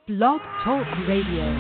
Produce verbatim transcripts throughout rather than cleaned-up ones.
Blog Talk Radio.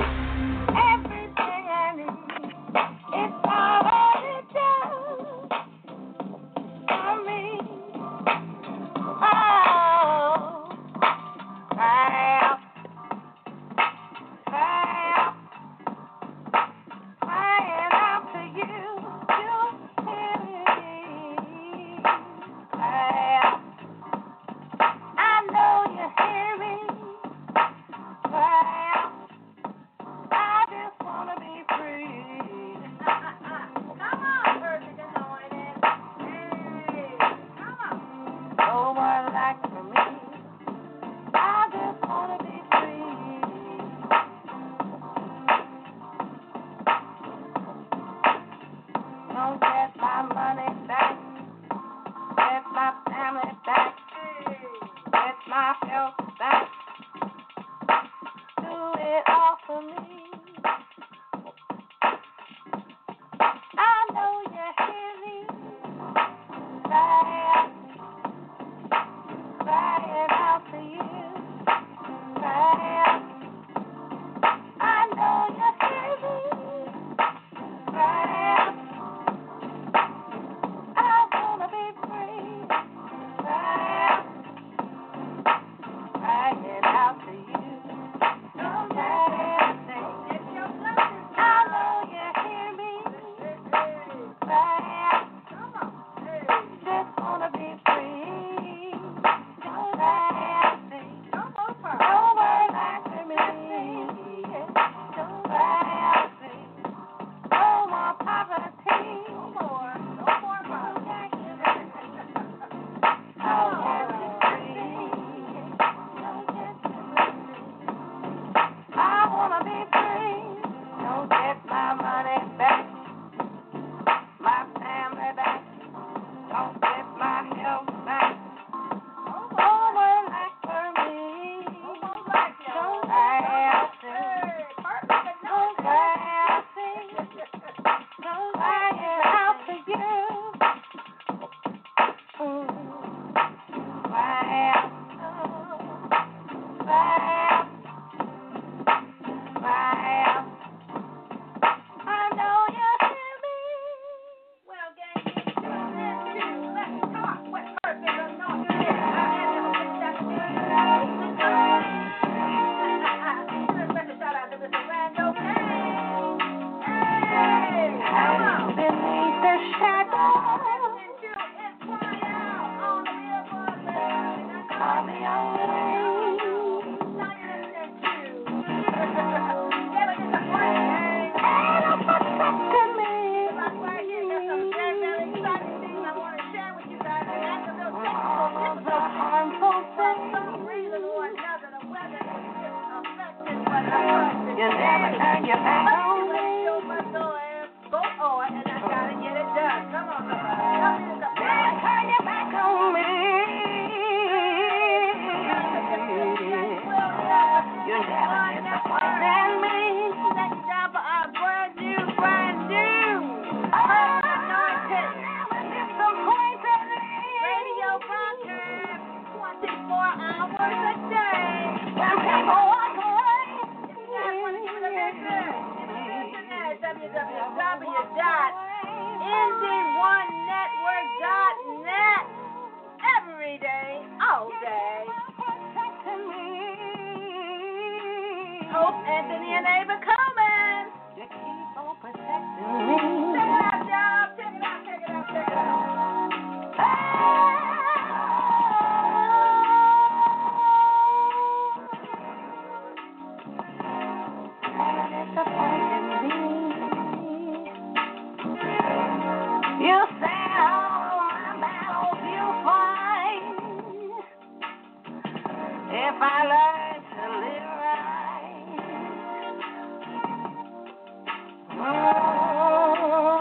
Oh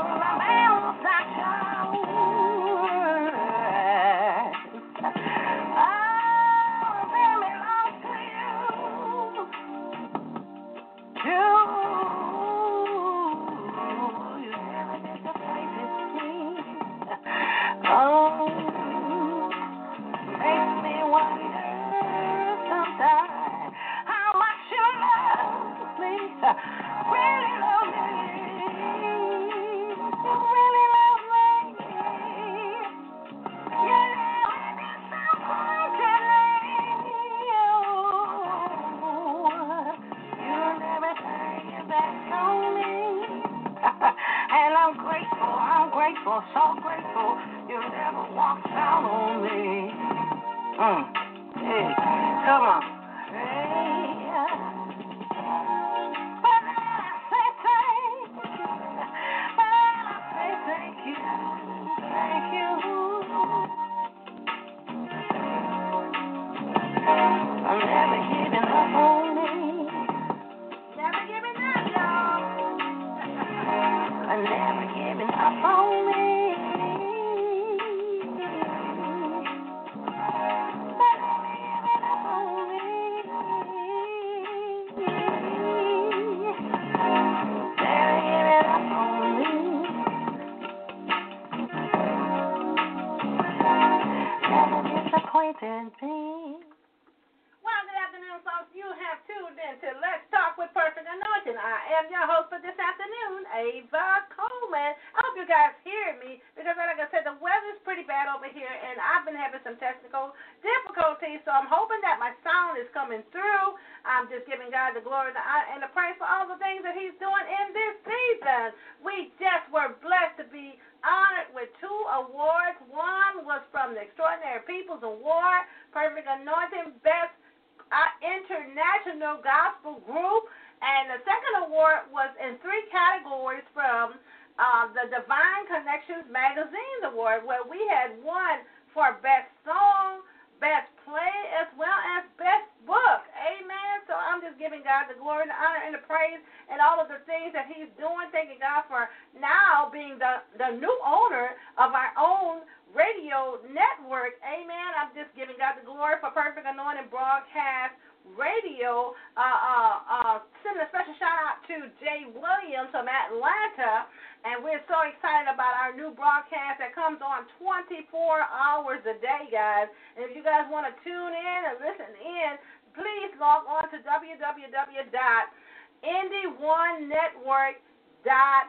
really love me. You really love me. You live in some you're everything that's on me. And I'm grateful, I'm grateful, so grateful. You never walked out on me. Mm. Hey, come on. Hey, but I say thank you. But I say thank you. Thank you. I'm never giving up on me. Never giving up, y'all. I'm never giving up on me. Disappointed me. Well, good afternoon, folks. You have tuned in to Let's Talk with Perfect Anointing. I am your host for this afternoon, Ava Coleman. I hope you guys hear me because, like I said, the weather's pretty bad over here, and I've been having some technical difficulties, so I'm hoping that my sound is coming through. I'm just giving God the glory and the, and the praise for all the things that He's doing in this season. We just were blessed to be honored with two awards. One was from the Extraordinary People's Award, Perfect Anointing, Best uh, International Gospel Group, and the second award was in three categories from uh, the Divine Connections Magazine Award, where we had one for Best Song, Best Play, as well as Best Book. Amen. So I'm just giving God the glory, the honor, and the praise, and all of the things that He's doing. Thanking God for now being the, the new owner of our own radio network. Amen. I'm just giving God the glory for Perfect Anointing Broadcast Radio. Uh, uh, uh, sending a special shout out to Jay Williams from Atlanta. And we're so excited about our new broadcast that comes on twenty-four hours a day, guys. And if you guys want to tune in and listen in, please log on to w w w dot indie one network dot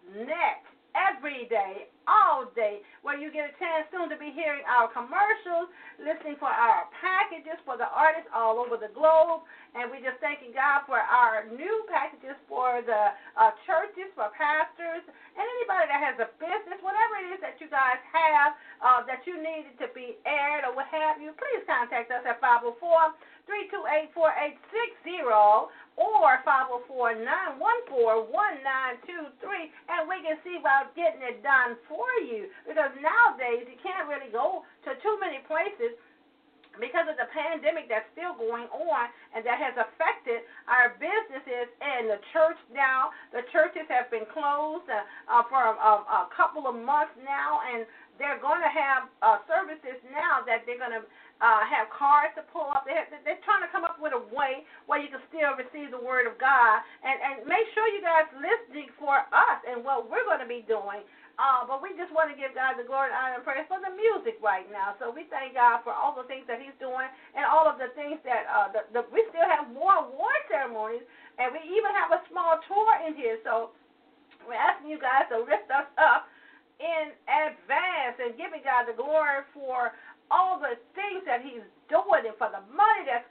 net every day, all day, where you get a chance soon to be hearing our commercials, listening for our packages for the artists all over the globe. And we just thanking God for our new packages for the uh, churches, for pastors, and anybody that has a business, whatever it is that you guys have uh, that you needed to be aired or what have you, please contact us at five oh four, three two eight, four eight six zero or five oh four, nine one four, one nine two three, and we can see about getting it done for you. Because nowadays you can't really go to too many places because of the pandemic that's still going on, and that has affected our businesses and the church now. The churches have been closed uh, uh, for a, a couple of months now, and they're going to have uh, services now that they're going to uh, have cards to pull up. They're, they're trying to come up with a way where you can still receive the Word of God. And, and make sure you guys listening for us and what we're going to be doing. Uh, but we just want to give God the glory, honor, and praise for the music right now. So we thank God for all the things that He's doing and all of the things that uh, the, the, we still have more award ceremonies, and we even have a small tour in here. So we're asking you guys to lift us up in advance and giving God the glory for all the things that He's doing and for the money that's,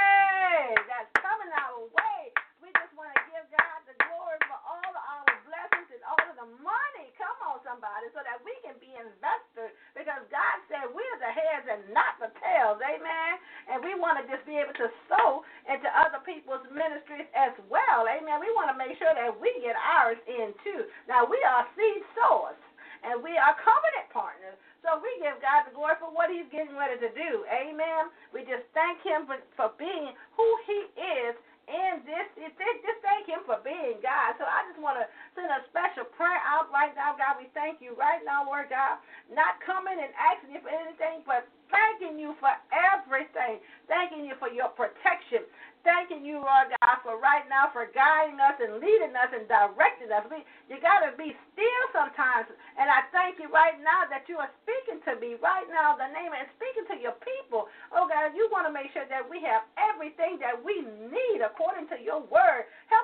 hey, that's coming our way. We just want to give God the glory for all of our blessings and all of the money. Come on, somebody, so that we can be investors, because God said we're the heads and not the tails. Amen. And we want to just be able to sow into other people's ministries as well. Amen. We want to make sure that we get ours in too. Now, we are seed sowers, and we are covenant partners. So we give God the glory for what He's getting ready to do. Amen. We just thank Him for, for being who He is in this. Just thank Him for being God. So I just want to send a special prayer out right now. God, we thank you right now, Lord God, not coming and asking you for anything, but thanking you for everything. Thanking you for your protection. Thanking you, Lord God, for right now for guiding us and leading us and directing us. We, you got to be still sometimes. And I thank you right now that you are speaking to me right now, the name, and speaking to your people. Oh, God, you want to make sure that we have everything that we need according to your word. Help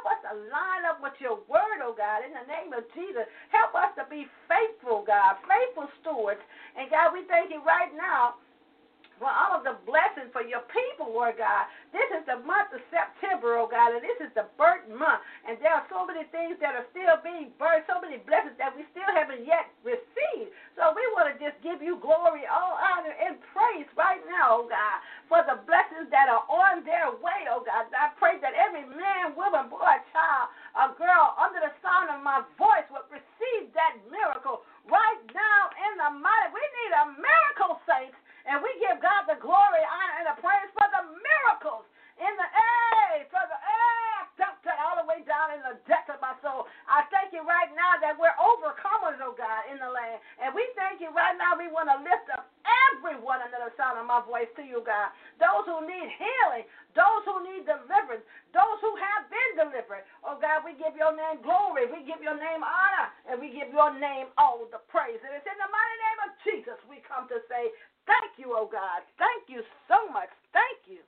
us to line up with your word, oh God, in the name of Jesus. Help us to be faithful, God, faithful stewards. And God, we thank you right now for all of the blessings for your people, Lord God. This is the month of September, oh God, and this is the birth month. And there are so many things that are still being birthed, so many blessings that we still haven't yet received. So we want to just give you glory, all honor, and praise right now, oh God, for the blessings that are on their way, oh God. I pray that every man, woman, boy, child, a girl, under the sound of my voice would receive that miracle right now in the mighty. We need a miracle, saints. And we give God the glory, honor, and the praise for the miracles in the A, for the A, all the way down in the depth of my soul. I thank you right now that we're overcomers, oh God, in the land. And we thank you right now. We want to lift up everyone under the sound of my voice to you, God. Those who need healing, those who need deliverance, those who have been delivered. Oh God, we give your name glory. We give your name honor. And we give your name all the praise. And it's in the mighty name of Jesus we come to say, thank you, oh God. Thank you so much. Thank you.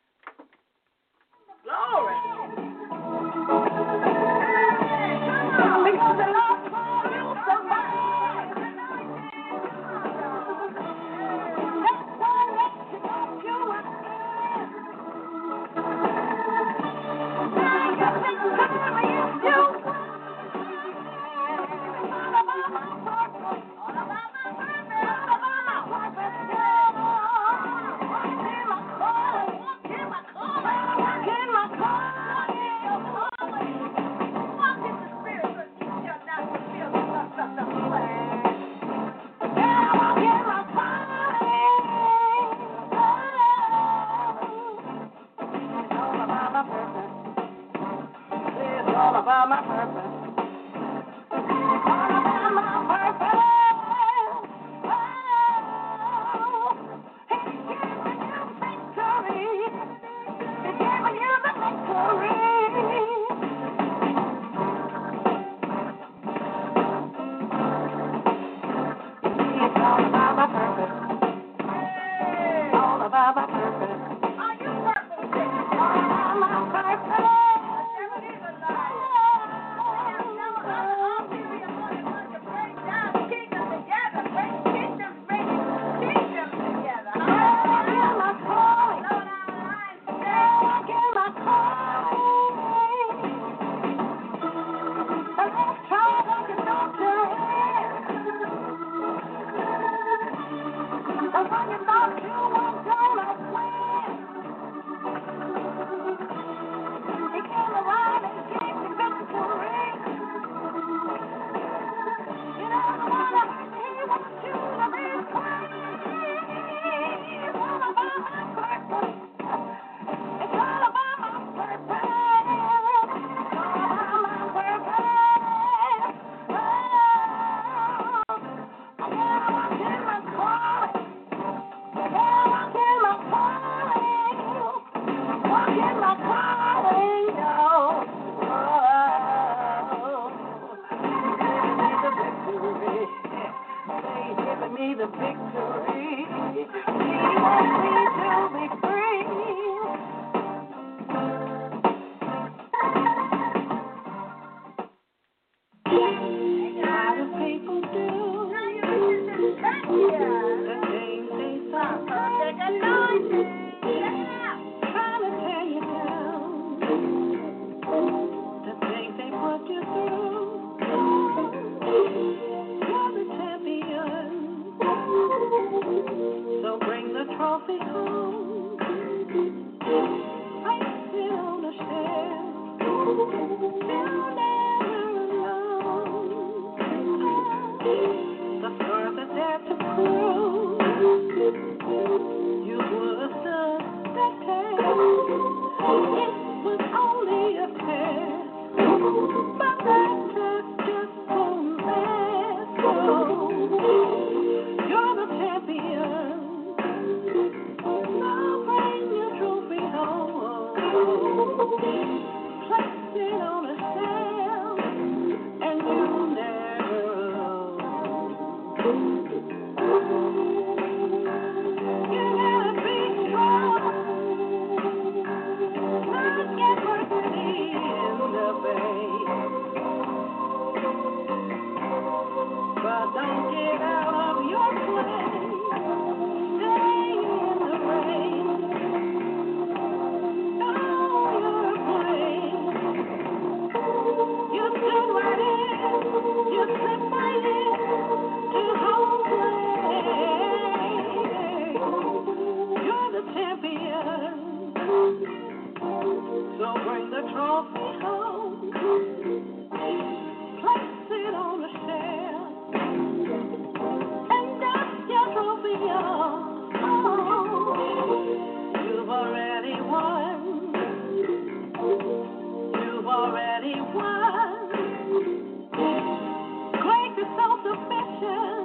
Glory. Hey, come on. Because the Lord called you somebody. That's why they want you up. Now you think sorry if you all about my purpose. All about my purpose. All about my purpose. All about my purpose. All about my purpose. Oh, He's giving you victory. He's giving you the victory. It's all about my purpose. All about my purpose. Are you purpose? All about my purpose. Bring the trophy home. Place it on the shelf. And dust your trophy off. You've already won. You've already won. Great is self-sufficient.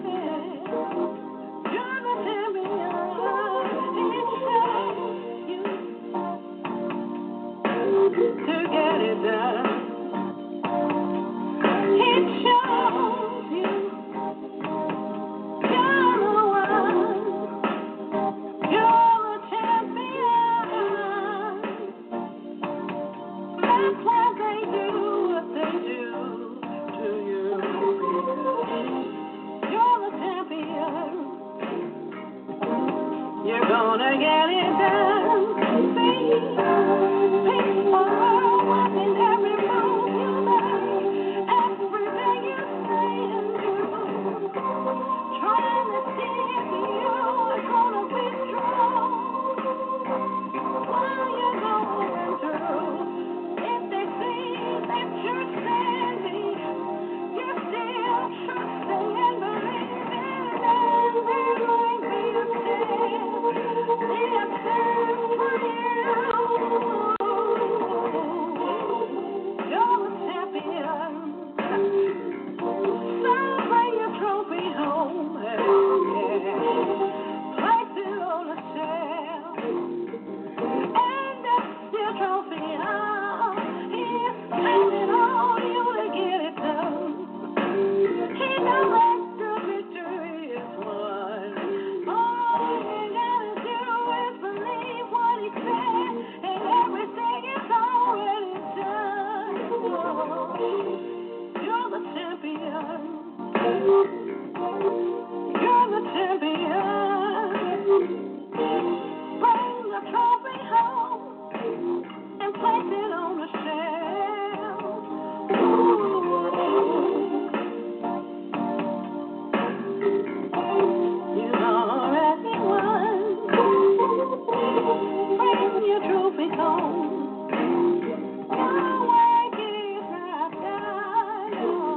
You're the champion. It shows you to get it done. It shows you you're the one. You're the champion. That's why they do what they do to you. You're the champion. You're gonna get it done. See, people are watching every move you make, everything you say and do. Trying to see if you're gonna be strong while you're going through. If they see that you're standing, you're still trusting and believing, and they're going to be a stand. Be a stand for you. You're the champion. So bring your trophy home. Yeah. Place it on a shelf. And dust your trophy off. He's counting on you to get it done. He knows that the victory is won. All you gotta do is believe what he said, and everything is already done. You're the champion. You're the champion. Bring the trophy home and place it on the shelf. You've already won. Bring your trophy home. Your work is not done.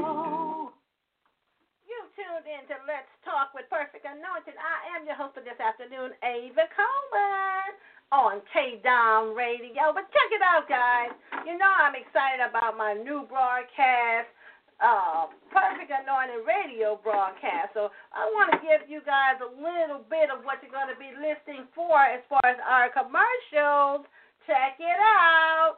You tuned in to Let's Talk with Perfect Anointed. I am your host for this afternoon, Ava Coleman, on K-Down Radio. But check it out, guys. You know I'm excited about my new broadcast, uh, Perfect Anointed Radio broadcast. So I want to give you guys a little bit of what you're going to be listening for as far as our commercials. Check it out.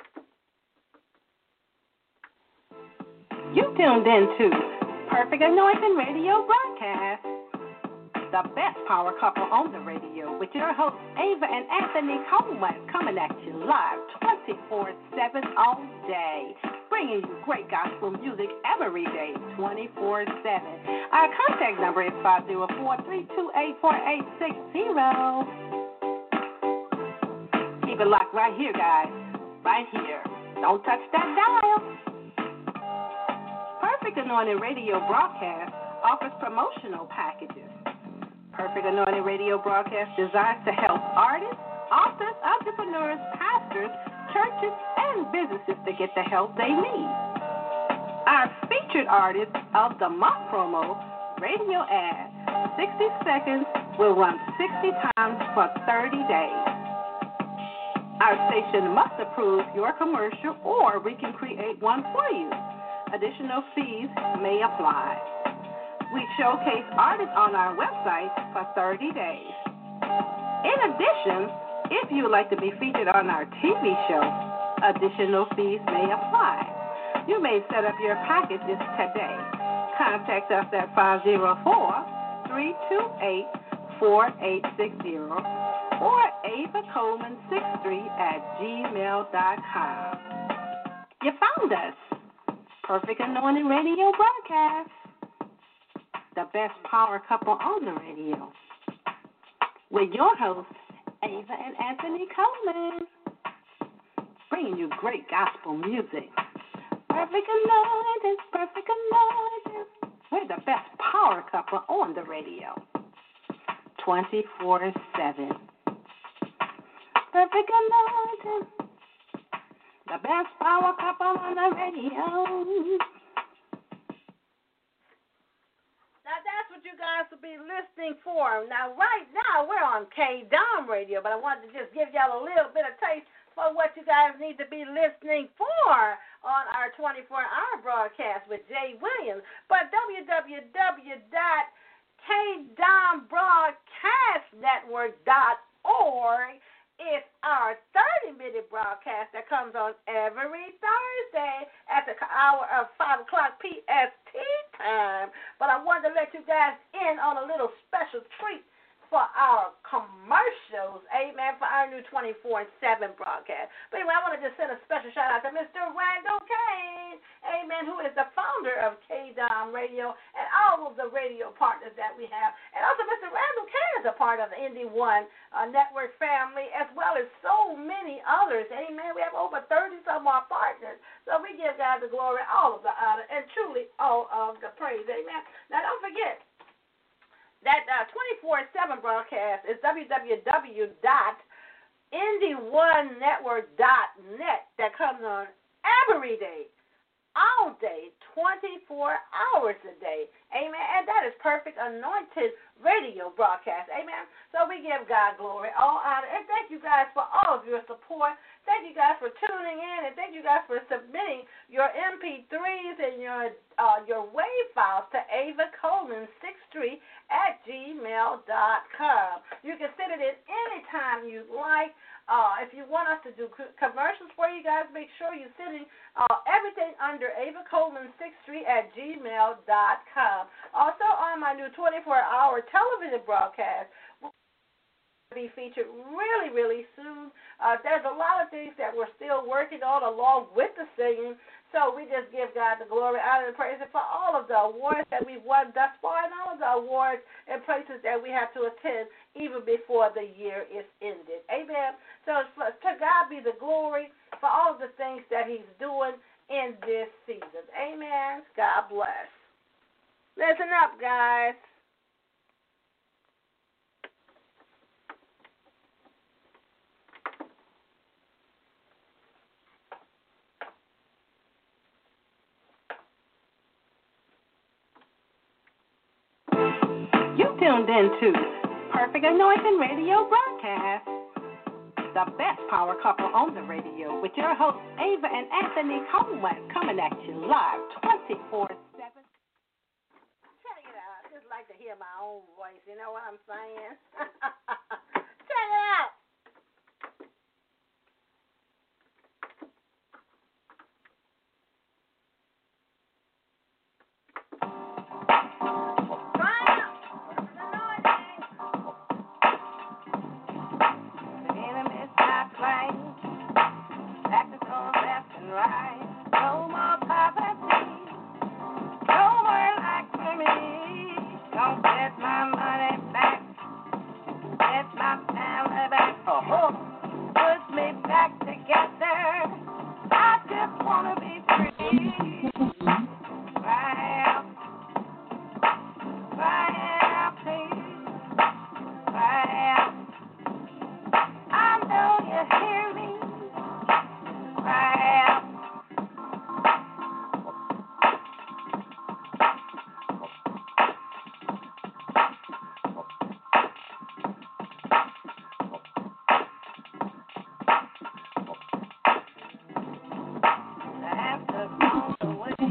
You tuned in to Perfect Anointed Radio broadcast, the best power couple on the radio, with your hosts Ava and Anthony Coleman, coming at you live twenty-four seven all day, bringing you great gospel music every day, twenty-four seven. Our contact number is five oh four, three two eight, four eight six zero. Keep it locked right here, guys, right here. Don't touch that dial. Perfect Anointed Radio broadcast offers promotional packages. Perfect Anointed Radio broadcast designed to help artists, authors, entrepreneurs, pastors, churches, and businesses to get the help they need. Our featured artist of the month promo, radio ad, sixty seconds will run sixty times for thirty days. Our station must approve your commercial, or we can create one for you. Additional fees may apply. We showcase artists on our website for thirty days. In addition, if you would like to be featured on our T V show, additional fees may apply. You may set up your packages today. Contact us at five oh four, three two eight, four eight six zero or ava coleman sixty-three at gmail dot com. You found us. Perfect Anointed Radio broadcast. The best power couple on the radio. With your hosts, Ava and Anthony Coleman. Bringing you great gospel music. Perfect Anointed, Perfect Anointed. We're the best power couple on the radio. twenty-four seven. Perfect Anointed. The best power couple on the radio. Now, that's what you guys will be listening for. Now, right now, we're on K-Dom Radio, but I wanted to just give y'all a little bit of taste for what you guys need to be listening for on our twenty-four hour broadcast with Jay Williams. But w w w dot k dom broadcast network dot org is our thirty minute broadcast that comes on every Thursday at the hour of five o'clock P S T time. But I wanted to let you guys in on a little special treat for our commercials, amen, for our new twenty-four seven broadcast. But anyway, I want to just send a special shout out to Mister Randall Kane, amen, who is the founder of K-Dom Radio and all of the radio partners that we have. And also Mister Randall Kane is a part of the Indie One uh, Network family, as well as so many others, amen. We have over thirty some more partners. So we give God the glory, all of the honor, and truly all of the praise, amen. Now don't forget, that uh, twenty-four seven broadcast is w w w dot indie one network dot net that comes on every day, all day, twenty-four hours a day. Amen. And that is perfect anointed radio broadcast. Amen. So we give God glory, all honor, and thank you guys for all of your support. Thank you guys for tuning in, and thank you guys for submitting your M P threes and your uh, your WAV files to Ava Coleman sixty-three at gmail dot com. You can send it in anytime you like. Uh, if you want us to do commercials for you guys, make sure you're sending uh, everything under Ava Coleman sixty-three at gmail dot com. Also, on my new twenty-four hour television broadcast, be featured really, really soon. Uh, there's a lot of things that we're still working on along with the singing, so we just give God the glory, honor, and praise for all of the awards that we've won thus far and all of the awards and places that we have to attend even before the year is ended. Amen. So to God be the glory for all of the things that he's doing in this season. Amen. God bless. Listen up, guys. Tuned into Perfect Anointing Radio Broadcast, the best power couple on the radio, with your hosts Ava and Anthony Coleman, coming at you live twenty-four seven. Check it out. I just like to hear my own voice. You know what I'm saying? Check it out. No more poverty, no more lack for me. Don't get my money back, get my family back. Oh, put me back together. I just wanna be free. Cry out, cry out, please. Cry out. I know you hear me. Cry out. After all the way.